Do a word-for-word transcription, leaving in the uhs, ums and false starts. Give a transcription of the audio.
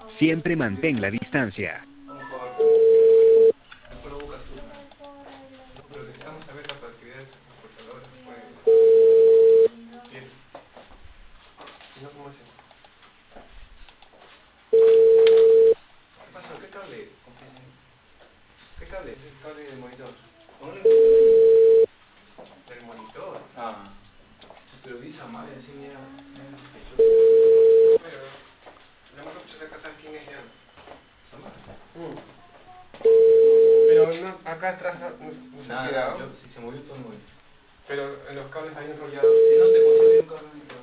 Siempre mantén la distancia. Vamos a jugar. Después lo buscas tú. No, pero necesitamos saber las actividades porque a la hora se puede. Bien. Si no, ¿cómo es eso? ¿Qué pasó? ¿Qué cable? ¿Qué cable? Es el cable del monitor. ¿Del monitor? Ah. Pero dice mal, así mira. Pero, tenemos que empezar a saber quién es ya. Mm. Pero no, acá atrás no, no, no se ha Nada, tirado. yo, si se movió todo muy. Pero en los cables ahí enrollados. Si no te consigo un cable.